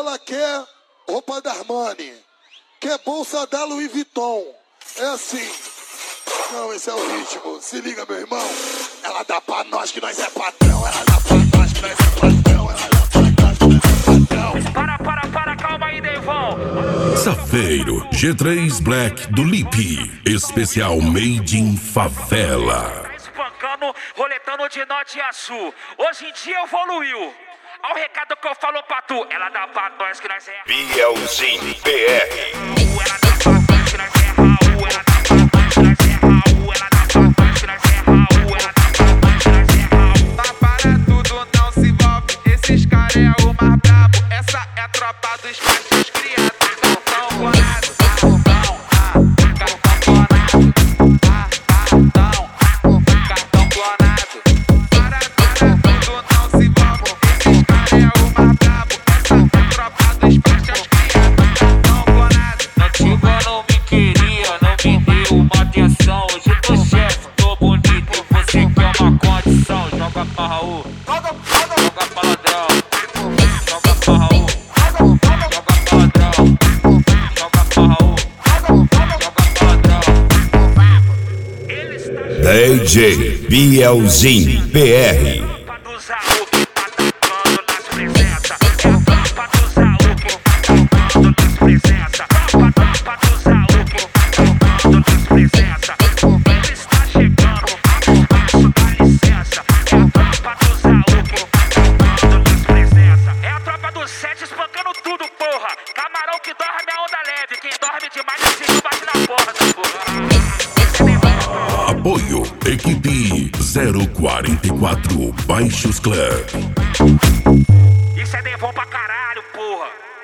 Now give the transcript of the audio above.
ela quer roupa da Armani, quer bolsa da Louis Vuitton. É assim. Não, esse é o ritmo. Se liga, meu irmão. Ela dá pra nós que nós é patrão. Ela dá pra nós que nós é patrão. Ela dá pra nós que nós é patrão. Para, calma aí, Devon. Safeiro G3 Black do Lipe. Especial Made in Favela. Espancando, roletando de norte a sul. Hoje em dia evoluiu. Olha o recado que eu falo pra tu. Ela dá pra nós que nós é Bielzinho BR. Ela dá pra nós que nós é Raul. Ela dá pra nós que nós é Raul. Ela dá pra nós que nós é Raul. Ela dá pra nós que nós é Raul. Tá para tudo, não se envolve. Esses caras é o mais brabo. Essa é a tropa dos machos criados. Cartão colado, cartão clonado. Para tudo, não se envolve. Esses caras é o mais brabo. Essa é a tropa dos machos criados. Cartão clonado. Nativa não me queria, não me deu uma atenção. Hoje tô chefe, tô bonito e você quer uma condição. Joga pra Raul, joga pra ladrão. Joga pra Raul, joga pra ladrão. Joga pra Raul, joga pra ladrão. Ele está DJ Bielzinho BR. tropa do Zaú que tá atacando nas presenças. É a tropa do Zaú que tá atacando nas presenças. Tropa do Zaú que tá atacando nas presenças. Ele está chegando, abaixo da licença. É a tropa do Zaú que tá atacando nas presenças. É a tropa do 7 espancando tudo, porra. Camarão que dorme é onda leve. Quem dorme demais assim bate na porta, porra. Apoio Equipe 044 Baixos Club. Isso é Devon pra caralho, porra.